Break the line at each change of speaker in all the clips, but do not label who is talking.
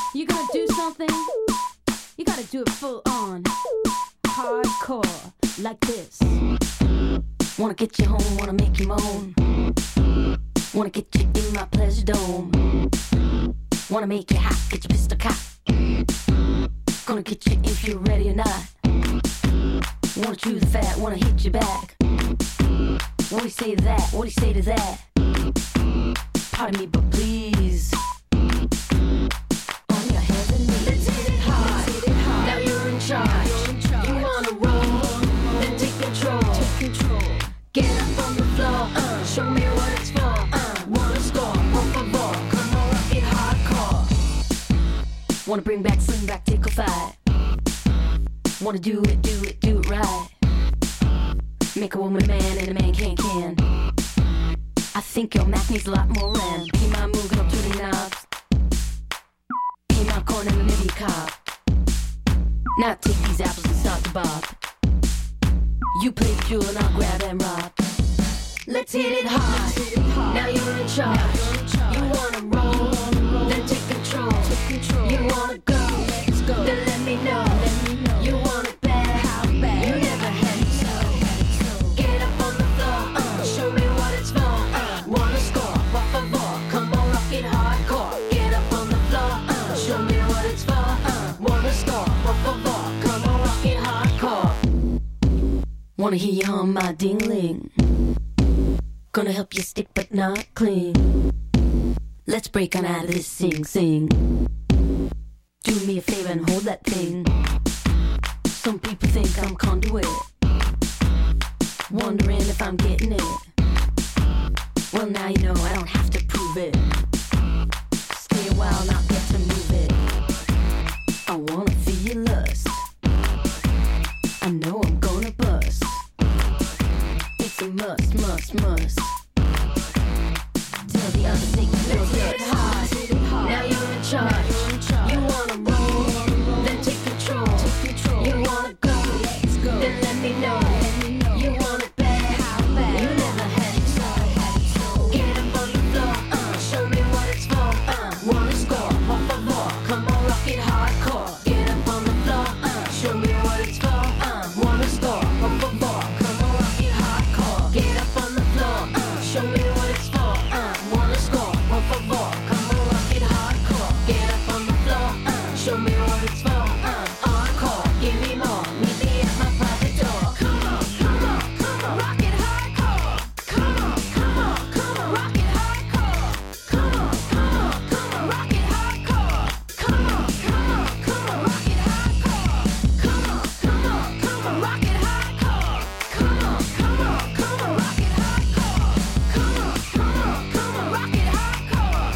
You gonna do something? You gotta do it full on. Hardcore, like this. Wanna get you home, wanna make you moan. Wanna get you in my pleasure dome. Wanna make you hot, get your pistol cocked. Gonna get you if you're ready or not. Wanna chew the fat, wanna hit you back. What do you say to that? What do you say to that? Pardon me, but please. On your hands and knees. Let's hit it hard. Now you're in charge. You wanna roll, then take control. Get up on the floor, show me what it's for. Wanna score, por favor, come on, rock it hardcore. Wanna bring back, sling back, tickle fight. Wanna do it right. Make a woman man and a man can. I think your Mac needs a lot more RAM. Be my move, up to the knobs. Be my corner and maybe a cop. Now take these apples and start to bob. You play the jewel and I'll grab and rob. Let's hit it hard. Now you're in charge. You wanna roll, then take control. You wanna go, then let me know. You want it bad, you never had it so. Get up on the floor, show me what it's for. Wanna score, por favor, come on, rock it hardcore. Get up on the floor, show me what it's for. Wanna score, por favor, come on, rock it hardcore. Wanna hear you hum my ding-ling. Gonna help you stick but not clean. Let's break on out of this sing. Do me a favor and hold that thing. Some people think I'm conduit, wondering if I'm getting it. Well, now you know I don't have to prove it. Stay a while, not get to move it. I wanna feel your lust. I know I'm gonna bust. It's a must. Tell the other niggas, let's hit it hard. Now you're in charge. You wanna roll, then take control. You wanna go, then let me know. You want it bad, you never had it so. Get up on the floor, show me what it's for. Wanna score, por favor, come on, rock it hardcore. Get up on the floor, show me what it's for. Wanna score, por favor, come on, rock it hardcore. Get up on the floor, show me what it's for. Wanna score, por favor, come on, rock it hardcore. Get up on the floor, show me what it's for. Encore, give me more, meet me at my private door. Come on, rock it hardcore. Come on, rock it hardcore. Come on, rock it hardcore. Come on, rock it hardcore. Come on, rock it hardcore. Come on, rock it hardcore. Come on, rock it hardcore.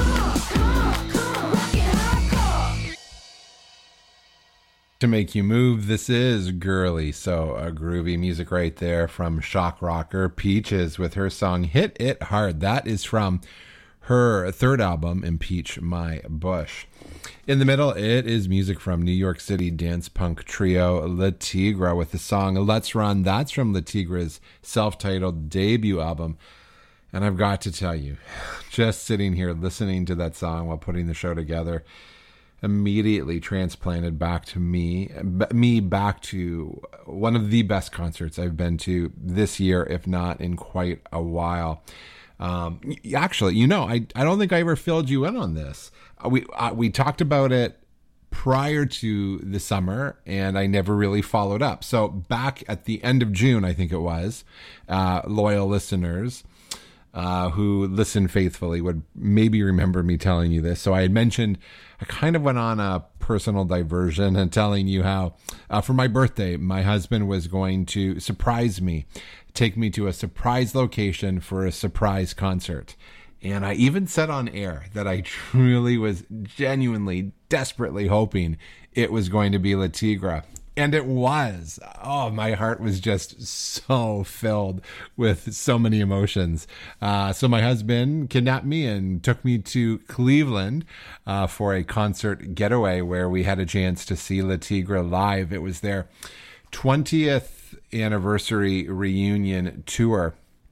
To make you move, this is Girly. So groovy music right there from shock rocker Peaches with her song Hit It Hard. That is from her third album, Impeach My Bush. In the middle, it is music from New York City dance punk trio Le Tigre with the song Let's Run. That's from Le Tigre's self-titled debut album. And I've got to tell you, just sitting here listening to that song while putting the show together, immediately transplanted back to me back to one of the best concerts I've been to this year, if not in quite a while. Actually, I don't think I ever filled you in on this. We talked about it prior to the summer, and I never really followed up. So back at the end of June, I think it was, loyal listeners who listen faithfully would maybe remember me telling you this. So I had mentioned, I kind of went on a personal diversion and telling you how for my birthday, my husband was going to surprise me, take me to a surprise location for a surprise concert. And I even said on air that I truly was genuinely, desperately hoping it was going to be Le Tigre. And it was. Oh, my heart was just so filled with so many emotions. So my husband kidnapped me and took me to Cleveland for a concert getaway where we had a chance to see Le Tigre live. It was their 20th anniversary reunion tour.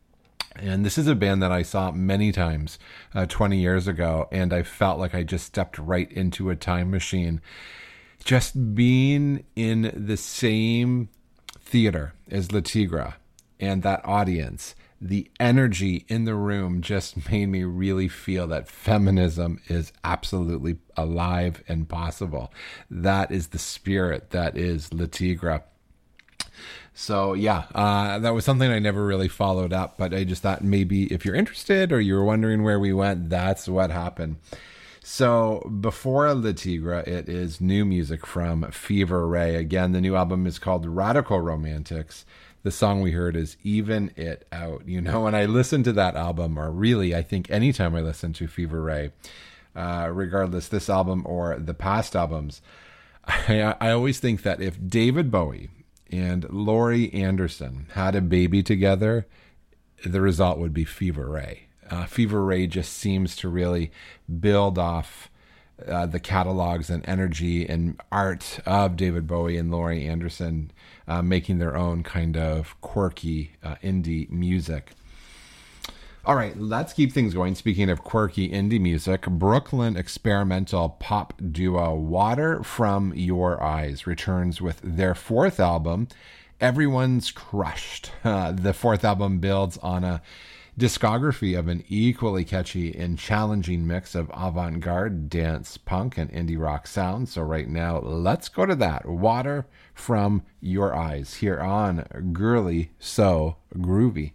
And this is a band that I saw many times 20 years ago, and I felt like I just stepped right into a time machine. Just being in the same theater as Le Tigre and that audience, the energy in the room just made me really feel that feminism is absolutely alive and possible. That is the spirit that is Le Tigre. So yeah, that was something I never really followed up, but I just thought maybe if you're interested or you were wondering where we went, that's what happened. So before Le Tigre, it is new music from Fever Ray. Again, the new album is called Radical Romantics. The song we heard is Even It Out. You know, when I listen to that album, or really, I think anytime I listen to Fever Ray, regardless this album or the past albums, I always think that if David Bowie and Laurie Anderson had a baby together, the result would be Fever Ray. Fever Ray just seems to really build off the catalogs and energy and art of David Bowie and Laurie Anderson, making their own kind of quirky indie music. All right, let's keep things going. Speaking of quirky indie music, Brooklyn experimental pop duo Water From Your Eyes returns with their fourth album, Everyone's Crushed. The fourth album builds on a discography of an equally catchy and challenging mix of avant-garde, dance, punk, and indie rock sounds. So right now, let's go to that. Water From Your Eyes here on Girly So Groovy.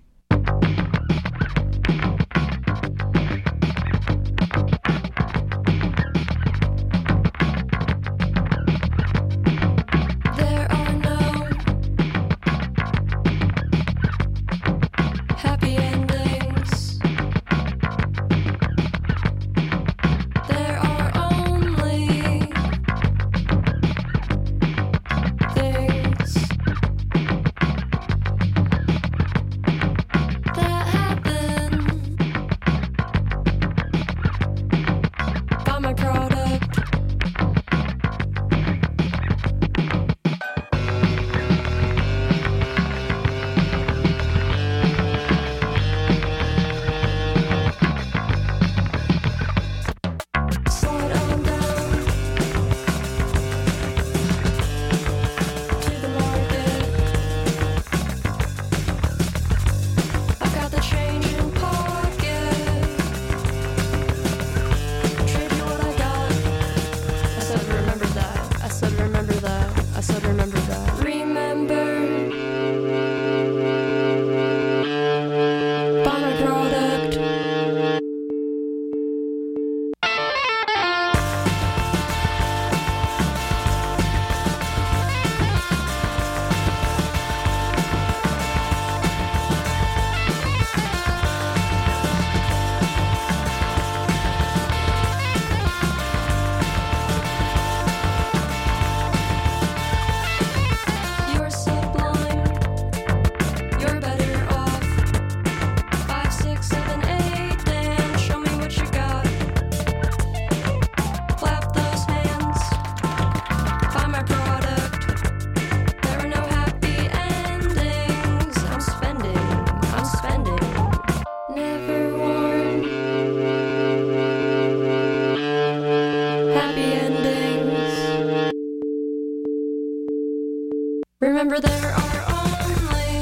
Remember there are only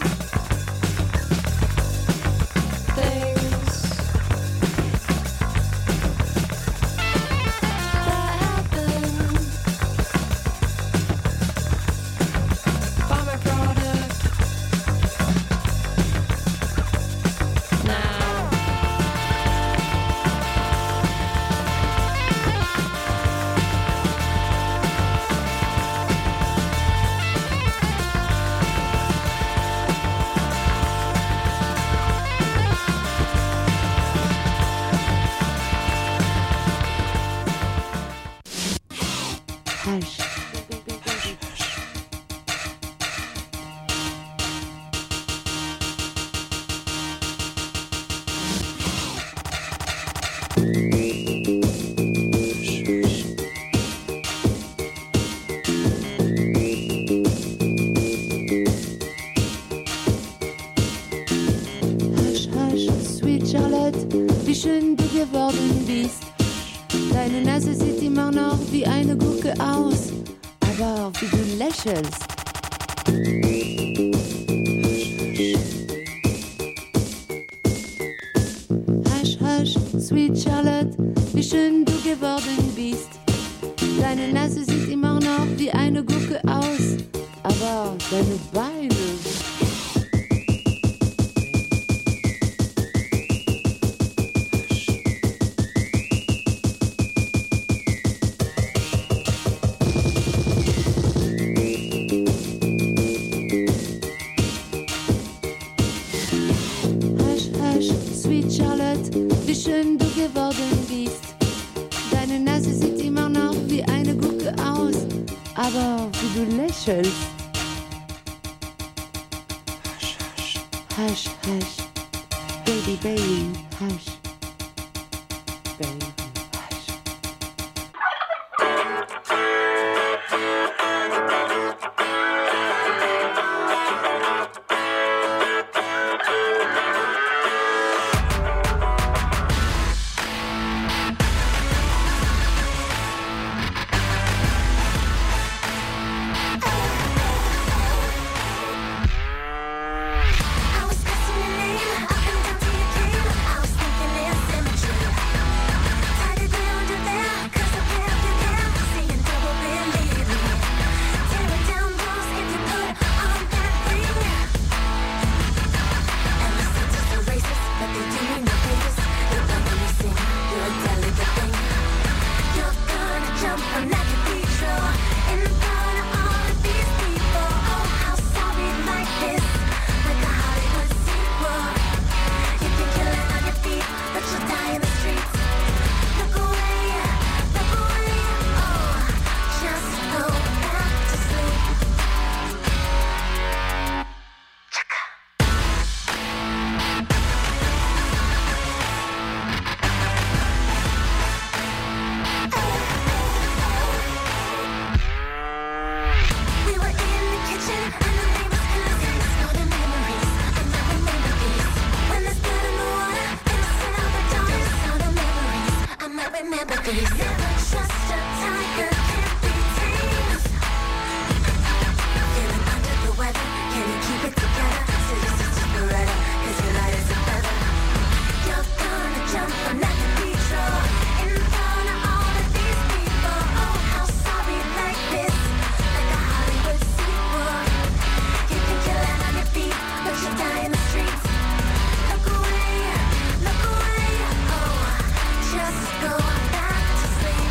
things that happen. Buy my product now. Hush.
lächelst. Hush, hush, sweet Charlotte, wie schön du geworden bist. Deine Nase sieht immer noch wie eine Gurke aus, aber deine Beine... Hush, hush, sweet Charlotte, wie schön du geworden bist. Deine Nase sieht immer noch wie eine Gurke aus, aber wie du lächelst. Hush, hush, baby, baby, hush. Baby, hush.
I was cussing your name up and down till you came. I was thinking it's symmetry. Tied it down to there, 'cause I kept you down. Saying double believe me. Tearing down walls if you put on that ring. And the sentence are racist, but they do me no favors. They love when you sing, you're a delicate thing. You're gonna jump from that cathedral in front of all of these people. Oh, how sorry like this. Like a Hollywood sequel. You think you'll land on your feet, but you'll die in the streets. Look away, oh, just go back to sleep. Chaka. We were in the kitchen and the neighbors cousins. All the memories, and I remember these. When there's blood in the water, and the silver daughters. All the memories, I might remember these. Never trust a tiger, can't be tamed. Feeling under the weather, can you keep it together? Still your sister's Beretta, 'cause you're light as a feather. You're gonna jump from that cathedral in front of all of these people. Oh, how sorry like this. Like a Hollywood sequel. You think you'll land on your feet, but you'll die in the streets. Look away, oh, just go back to sleep.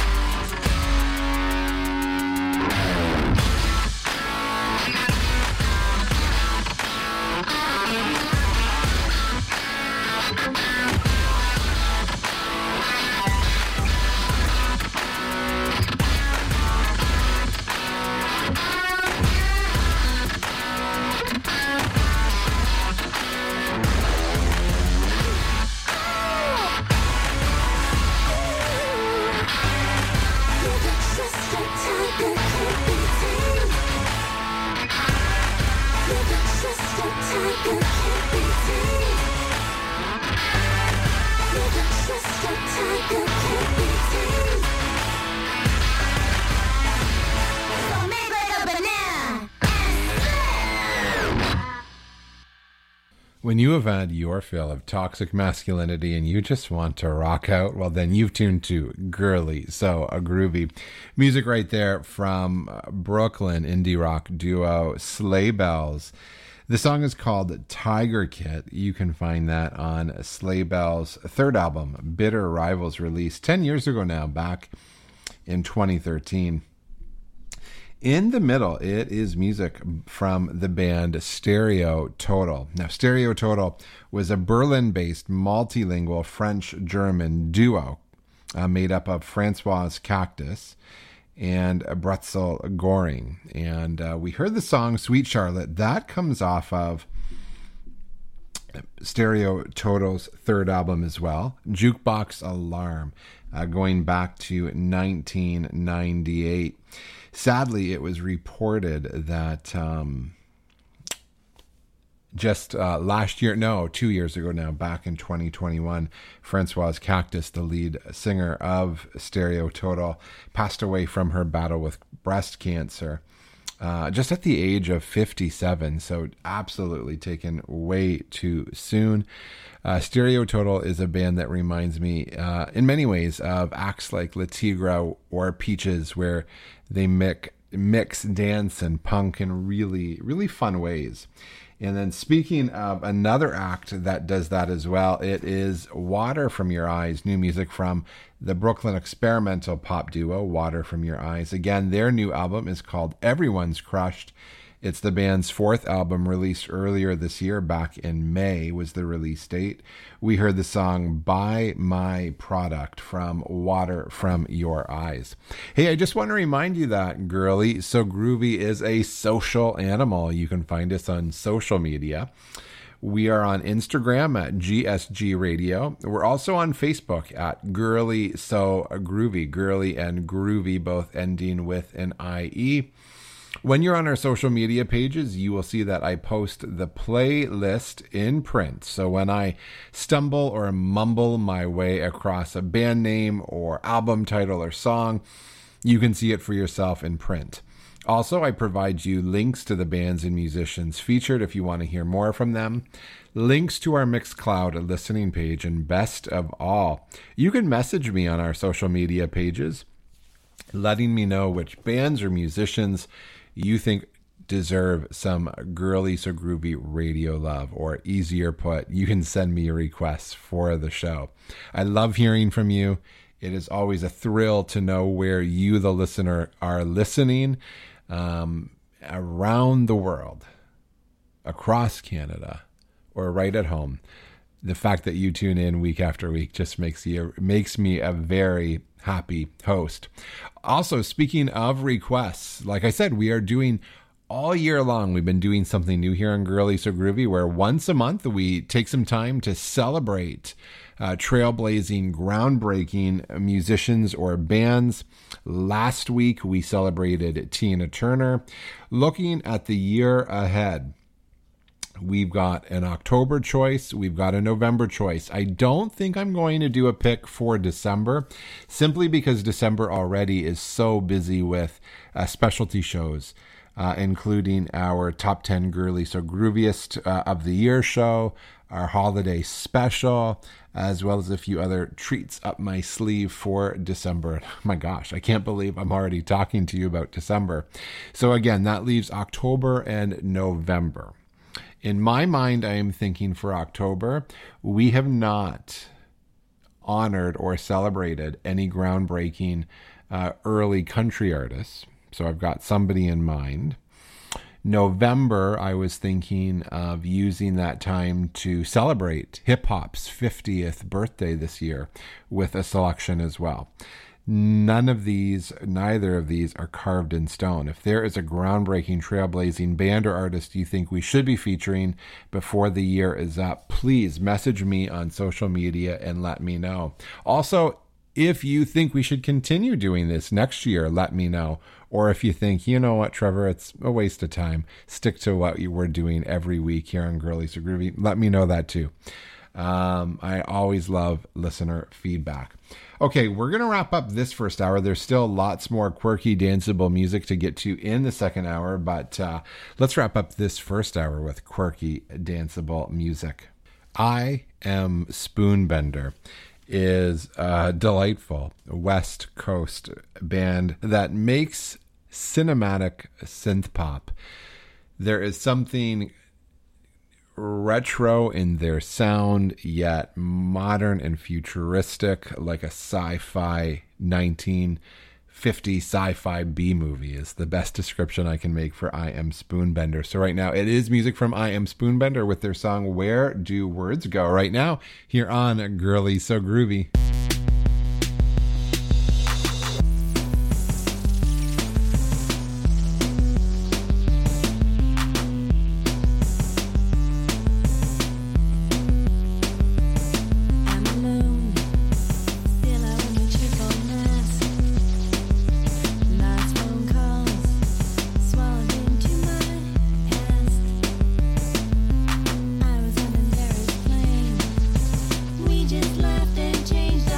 You're just a tiger, can't be tamed. You're just a tiger, can't be tamed. You're just a tiger, can't be tamed. So make like a banana and slip.
When you have had your fill of toxic masculinity and you just want to rock out, well, then you've tuned to Girly, so a groovy. Music right there from Brooklyn indie rock duo Sleigh Bells. The song is called Tiger Kit. You can find that on Sleigh Bells' third album, Bitter Rivals, released 10 years ago now, back in 2013. In the middle, it is music from the band Stereo Total. Now, Stereo Total was a Berlin-based multilingual French-German duo made up of Francoise Cactus and Bretzel Goring. And we heard the song Sweet Charlotte. That comes off of Stereo Total's third album as well, Jukebox Alarm, going back to 1998. Sadly, it was reported that just last year, no, 2 years ago now, back in 2021, Francoise Cactus, the lead singer of Stereo Total, passed away from her battle with breast cancer. just at the age of 57. So absolutely taken way too soon. Stereo Total is a band that reminds me in many ways of acts like Le Tigre or Peaches, where they mix dance and punk in really, really fun ways. And then speaking of another act that does that as well, it is Water From Your Eyes, new music from the Brooklyn experimental pop duo Water From Your Eyes. Again, their new album is called Everyone's Crushed. It's the band's fourth album, released earlier this year. Back in May was the release date. We heard the song Buy My Product from Water From Your Eyes. Hey, I just want to remind you that Girly So Groovy is a social animal. You can find us on social media. We are on Instagram at GSG Radio. We're also on Facebook at Girly So Groovy. Girly and Groovy both ending with an IE. When you're on our social media pages, you will see that I post the playlist in print. So when I stumble or mumble my way across a band name or album title or song, you can see it for yourself in print. Also, I provide you links to the bands and musicians featured if you want to hear more from them, links to our Mixcloud listening page, and best of all, you can message me on our social media pages, letting me know which bands or musicians you think deserve some Girly So Groovy radio love, or easier put, you can send me your requests for the show. I love hearing from you. It is always a thrill to know where you, the listener, are listening around the world, across Canada, or right at home. The fact that you tune in week after week just makes me a very happy host. Also, speaking of requests, like I said, we are doing all year long. We've been doing something new here on Girly So Groovy, where once a month we take some time to celebrate trailblazing, groundbreaking musicians or bands. Last week we celebrated Tina Turner. Looking at the year ahead, we've got an October choice. We've got a November choice. I don't think I'm going to do a pick for December, simply because December already is so busy with specialty shows, including our Top 10 Girly So Grooviest of the Year show, our holiday special, as well as a few other treats up my sleeve for December. Oh my gosh, I can't believe I'm already talking to you about December. So again, that leaves October and November. In my mind, I am thinking for October, we have not honored or celebrated any groundbreaking early country artists. So I've got somebody in mind. November, I was thinking of using that time to celebrate hip-hop's 50th birthday this year with a selection as well. Neither of these are carved in stone. If there is a groundbreaking, trailblazing band or artist you think we should be featuring before the year is up, please message me on social media and let me know. Also, if you think we should continue doing this next year, let me know. Or if you think, you know what, Trevor, it's a waste of time, stick to what you were doing every week here on Girly So Groovy, let me know that too. I always love listener feedback. Okay, we're going to wrap up this first hour. There's still lots more quirky, danceable music to get to in the second hour, but let's wrap up this first hour with quirky, danceable music. I Am Spoonbender is a delightful West Coast band that makes cinematic synth pop. There is something retro in their sound, yet modern and futuristic, like a sci-fi 1950 sci-fi B movie is the best description I can make for I Am Spoonbender. So right now it is music from I Am Spoonbender with their song Where Do Words Go? Right now here on Girly So Groovy.
Just laughed and changed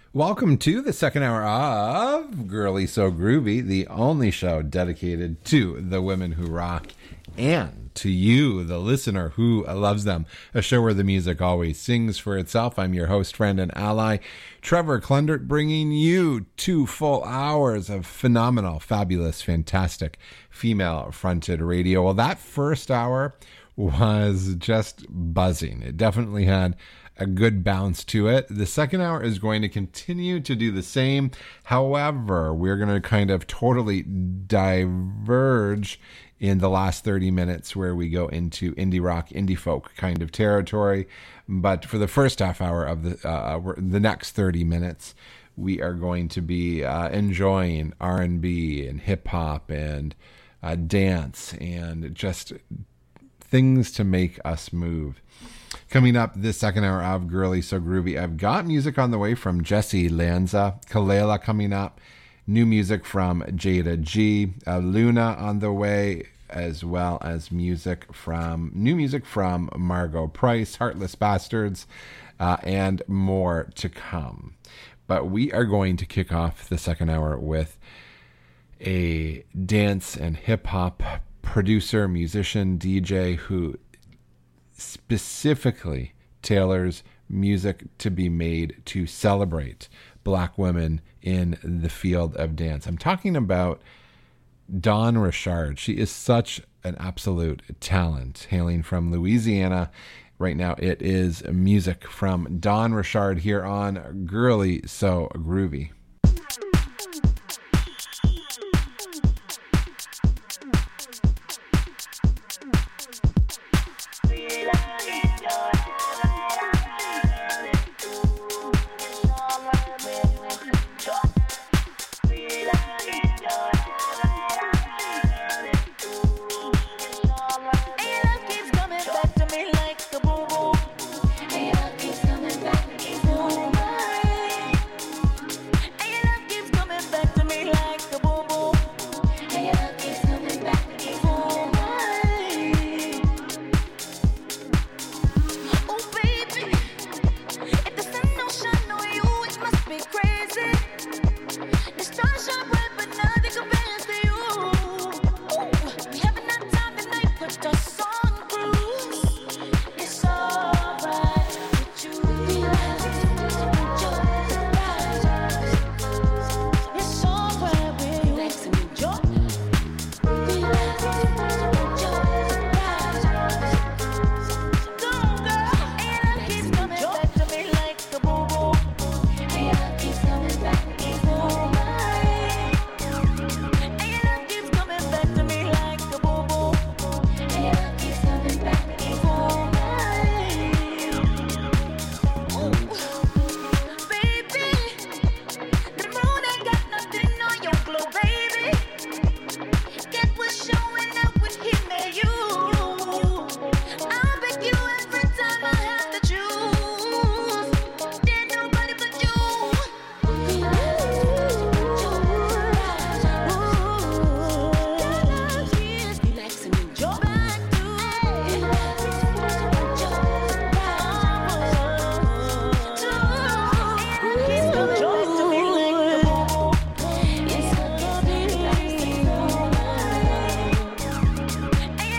Welcome to the second hour of Girly So Groovy, the only show dedicated to the women who rock and to you, the listener who loves them. A show where the music always sings for itself. I'm your host, friend, and ally, Trevor Klundert, bringing you 2 full hours of phenomenal, fabulous, fantastic female-fronted radio. Well, that first hour was just buzzing. It definitely had a good bounce to it. The second hour is going to continue to do the same. However, we're going to kind of totally diverge in the last 30 minutes where we go into indie rock, indie folk kind of territory. But for the first half hour of the next 30 minutes, we are going to be enjoying R&B and hip hop and dance and just things to make us move. Coming up this second hour of Girly So Groovy, I've got music on the way from Jesse Lanza, Kalela coming up, new music from Jada G, Luna on the way, as well as new music from Margot Price, Heartless Bastards, and more to come. But we are going to kick off the second hour with a dance and hip hop producer, musician, DJ who specifically tailors music to be made to celebrate Black women in the field of dance. I'm talking about Dawn Richard. She is such an absolute talent, hailing from Louisiana. Right now it is music from Dawn Richard here on Girly So Groovy.